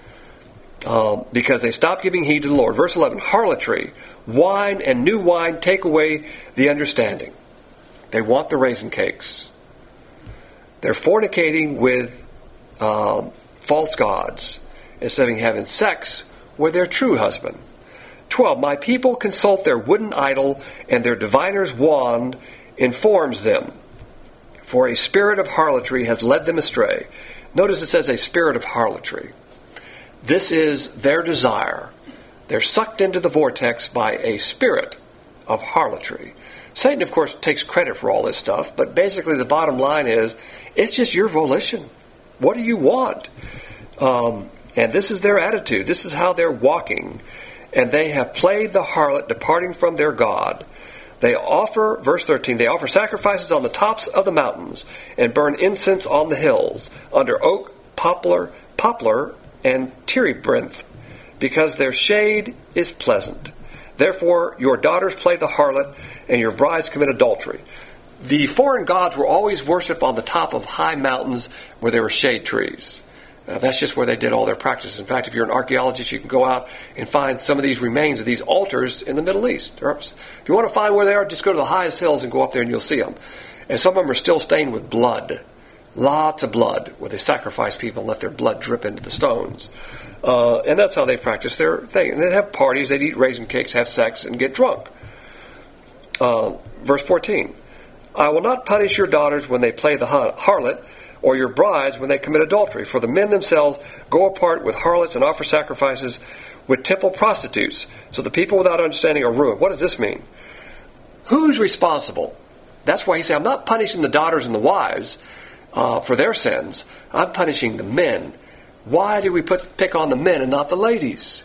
Um, because they stopped giving heed to the Lord. Verse eleven, harlotry, wine and new wine take away the understanding. They want the raisin cakes. They're fornicating with uh, false gods instead of having sex with their true husband. twelve, my people consult their wooden idol and their diviner's wand informs them. For a spirit of harlotry has led them astray. Notice it says a spirit of harlotry. This is their desire. They're sucked into the vortex by a spirit of harlotry. Satan, of course, takes credit for all this stuff, but basically the bottom line is, it's just your volition. What do you want? Um, and this is their attitude. This is how they're walking. And they have played the harlot, departing from their God. They offer, verse thirteen, they offer sacrifices on the tops of the mountains and burn incense on the hills, under oak, poplar, poplar, and terebinth, because their shade is pleasant. Therefore, your daughters play the harlot, and your brides commit adultery. The foreign gods were always worshipped on the top of high mountains where there were shade trees. Now, that's just where they did all their practices. In fact, if you're an archaeologist, you can go out and find some of these remains of these altars in the Middle East. If you want to find where they are, just go to the highest hills and go up there and you'll see them. And some of them are still stained with blood. Lots of blood, where they sacrifice people and let their blood drip into the stones. Uh, and that's how they practice their thing. And they'd have parties, they'd eat raisin cakes, have sex, and get drunk. Uh, verse fourteen, I will not punish your daughters when they play the harlot, or your brides when they commit adultery. For the men themselves go apart with harlots and offer sacrifices with temple prostitutes. So the people without understanding are ruined. What does this mean? Who's responsible? That's why he said, I'm not punishing the daughters and the wives uh, for their sins. I'm punishing the men. Why do we put pick on the men and not the ladies?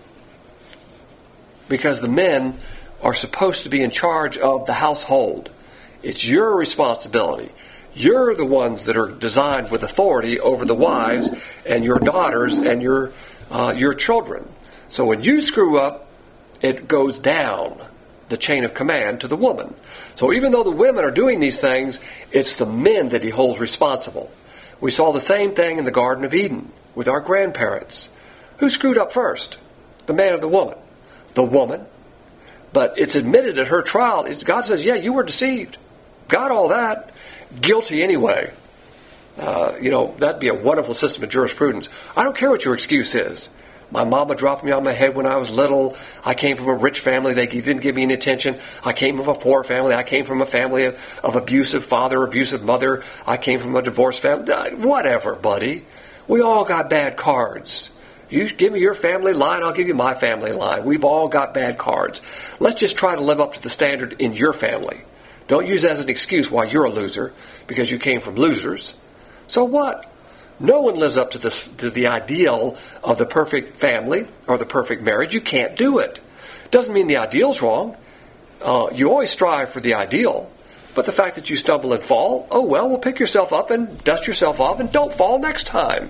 Because the men are supposed to be in charge of the household. It's your responsibility. You're the ones that are designed with authority over the wives and your daughters and your uh, your children. So when you screw up, it goes down the chain of command to the woman. So even though the women are doing these things, it's the men that he holds responsible. We saw the same thing in the Garden of Eden with our grandparents. Who screwed up first? The man or the woman? The woman. But it's admitted at her trial. It's, God says, yeah, you were deceived. Got all that. Guilty anyway. Uh, you know, that'd be a wonderful system of jurisprudence. I don't care what your excuse is. My mama dropped me on my head when I was little. I came from a rich family. They didn't give me any attention. I came from a poor family. I came from a family of, of abusive father, abusive mother. I came from a divorced family. Whatever, buddy. We all got bad cards. You give me your family line, I'll give you my family line. We've all got bad cards. Let's just try to live up to the standard in your family. Don't use it as an excuse why you're a loser, because you came from losers. So what? No one lives up to this, to the ideal of the perfect family or the perfect marriage. You can't do it. Doesn't mean the ideal's wrong. Uh, you always strive for the ideal. But the fact that you stumble and fall, oh well, well pick yourself up and dust yourself off and don't fall next time.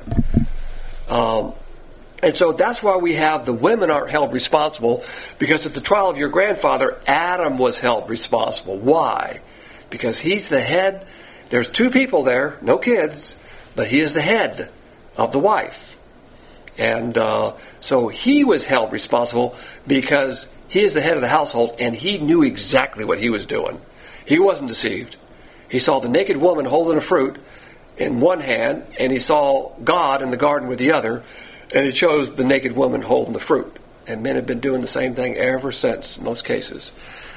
Um, and so that's why we have the women aren't held responsible, because at the trial of your grandfather, Adam was held responsible. Why? Because he's the head. There's two people there, no kids, but he is the head of the wife. And uh, so he was held responsible because he is the head of the household, and he knew exactly what he was doing. He wasn't deceived. He saw the naked woman holding a fruit in one hand, and he saw God in the garden with the other, and he chose the naked woman holding the fruit. And men have been doing the same thing ever since, in most cases.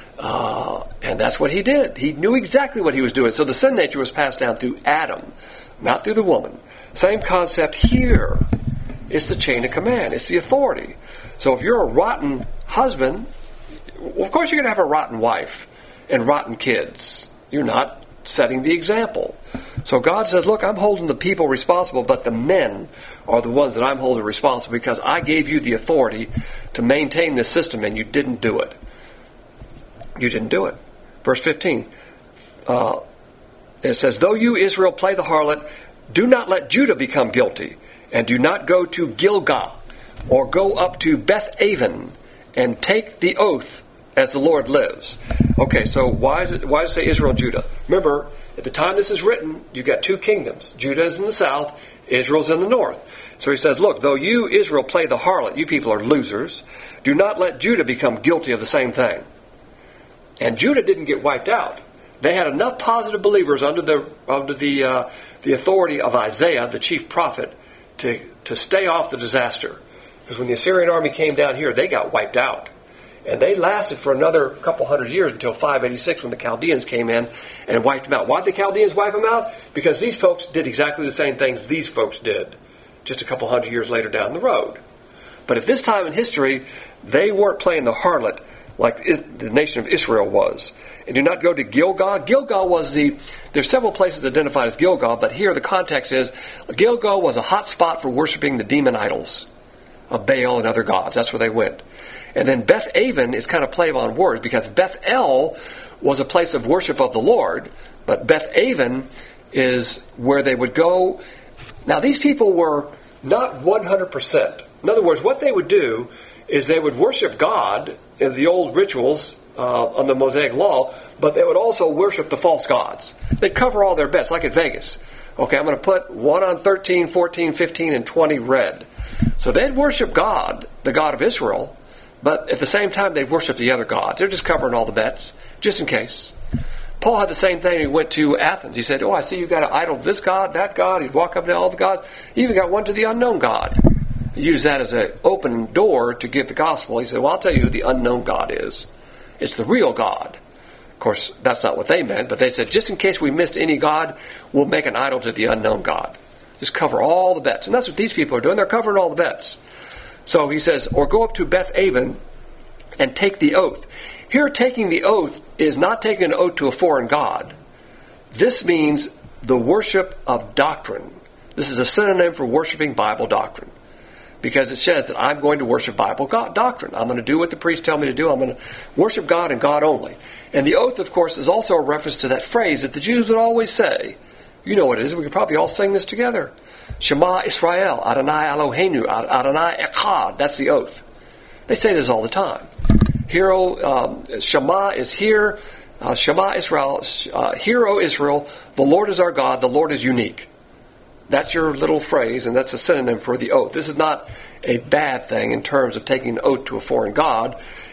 Uh, and that's what he did. He knew exactly what he was doing. So the sin nature was passed down through Adam, not through the woman. Same concept here. It's the chain of command. It's the authority. So if you're a rotten husband, well, of course you're going to have a rotten wife and rotten kids. You're not setting the example. So God says, look, I'm holding the people responsible, but the men are the ones that I'm holding responsible because I gave you the authority to maintain this system and you didn't do it. You didn't do it. Verse fifteen, uh, it says, though you, Israel, play the harlot, do not let Judah become guilty, and do not go to Gilgal, or go up to Beth-aven, and take the oath as the Lord lives. Okay, so why is it, why does it say Israel and Judah? Remember, at the time this is written, you've got two kingdoms. Judah is in the south, Israel's in the north. So he says, look, though you, Israel, play the harlot, you people are losers, do not let Judah become guilty of the same thing. And Judah didn't get wiped out. They had enough positive believers under the under the uh, the authority of Isaiah, the chief prophet, to, to stay off the disaster. Because when the Assyrian army came down here, they got wiped out. And they lasted for another couple hundred years until five eighty-six when the Chaldeans came in and wiped them out. Why did the Chaldeans wipe them out? Because these folks did exactly the same things these folks did just a couple hundred years later down the road. But at this time in history, they weren't playing the harlot like the nation of Israel was. And do not go to Gilgal. Gilgal was the, there's several places identified as Gilgal, but here the context is, Gilgal was a hot spot for worshiping the demon idols of Baal and other gods. That's where they went. And then Beth-aven is kind of play on words, because Beth-el was a place of worship of the Lord, but Beth-aven is where they would go. Now these people were not one hundred percent. In other words, what they would do is they would worship God in the old rituals uh, on the Mosaic Law, but they would also worship the false gods. They'd cover all their bets, like at Vegas. Okay, I'm going to put one on thirteen, fourteen, fifteen, and twenty red. So they'd worship God, the God of Israel, but at the same time they'd worship the other gods. They're just covering all the bets, just in case. Paul had the same thing. He went to Athens. He said, oh, I see you've got an idol to this god, that god. He'd walk up to all the gods. He even got one to the unknown God. He used that as an open door to give the gospel. He said, well, I'll tell you who the unknown God is. It's the real God. Of course, that's not what they meant, but they said, just in case we missed any God, we'll make an idol to the unknown God. Just cover all the bets. And that's what these people are doing. They're covering all the bets. So he says, or go up to Beth-aven and take the oath. Here, taking the oath is not taking an oath to a foreign god. This means the worship of doctrine. This is a synonym for worshiping Bible doctrine. Because it says that I'm going to worship Bible God, doctrine. I'm going to do what the priests tell me to do. I'm going to worship God and God only. And the oath, of course, is also a reference to that phrase that the Jews would always say. You know what it is. We could probably all sing this together. Shema Israel, Adonai Eloheinu, Adonai Echad. That's the oath. They say this all the time. Hero, um, Shema is here. Uh, Shema Israel, uh, Hear, O Israel, the Lord is our God, the Lord is unique. That's your little phrase, and that's a synonym for the oath. This is not a bad thing in terms of taking an oath to a foreign god.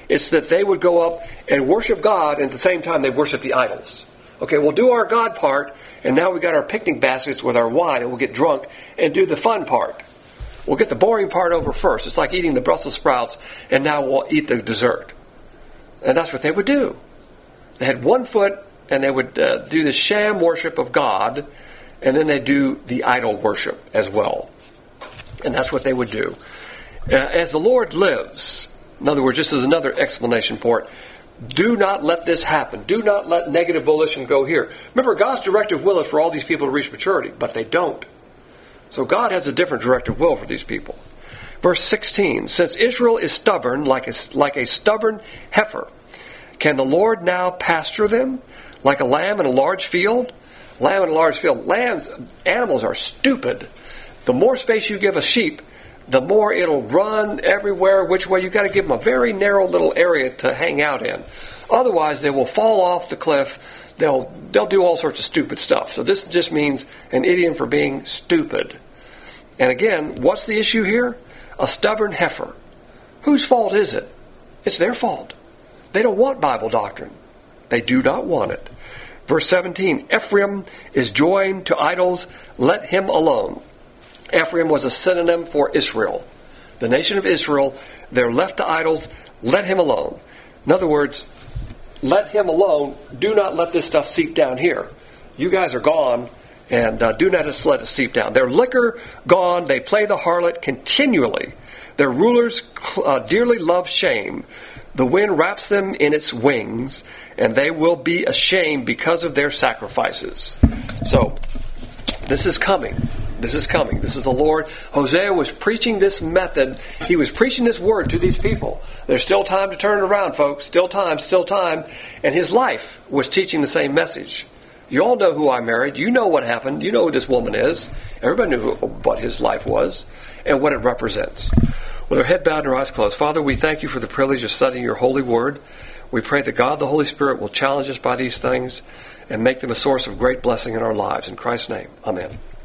It's that they would go up and worship God, and at the same time they worship the idols. Okay, we'll do our God part, and now we got our picnic baskets with our wine, and we'll get drunk and do the fun part. We'll get the boring part over first. It's like eating the Brussels sprouts, and now we'll eat the dessert. And that's what they would do. They had one foot, and they would uh, do the sham worship of God, and then they do the idol worship as well. And that's what they would do. Uh, as the Lord lives, in other words, this is another explanation for it, do not let this happen. Do not let negative volition go here. Remember, God's directive will is for all these people to reach maturity, but they don't. So God has a different directive will for these people. Verse sixteen, since Israel is stubborn like a, like a stubborn heifer, can the Lord now pasture them like a lamb in a large field? Lamb in a large field. Lambs, animals are stupid. The more space you give a sheep, the more it'll run everywhere, which way. You've got to give them a very narrow little area to hang out in. Otherwise, they will fall off the cliff. They'll they'll do all sorts of stupid stuff. So this just means an idiom for being stupid. And again, what's the issue here? A stubborn heifer. Whose fault is it? It's their fault. They don't want Bible doctrine. They do not want it. Verse seventeen, Ephraim is joined to idols. Let him alone. Ephraim was a synonym for Israel. The nation of Israel, they're left to idols. Let him alone. In other words, let him alone. Do not let this stuff seep down here. You guys are gone, and uh, do not just let it seep down. Their liquor gone. They play the harlot continually. Their rulers uh, dearly love shame. The wind wraps them in its wings, and they will be ashamed because of their sacrifices. So, this is coming. This is coming. This is the Lord. Hosea was preaching this method. He was preaching this word to these people. There's still time to turn it around, folks. Still time, still time. And his life was teaching the same message. You all know who I married. You know what happened. You know who this woman is. Everybody knew who, what his life was and what it represents. With our head bowed and our eyes closed, Father, we thank you for the privilege of studying your holy word. We pray that God, the Holy Spirit, will challenge us by these things and make them a source of great blessing in our lives. In Christ's name, amen.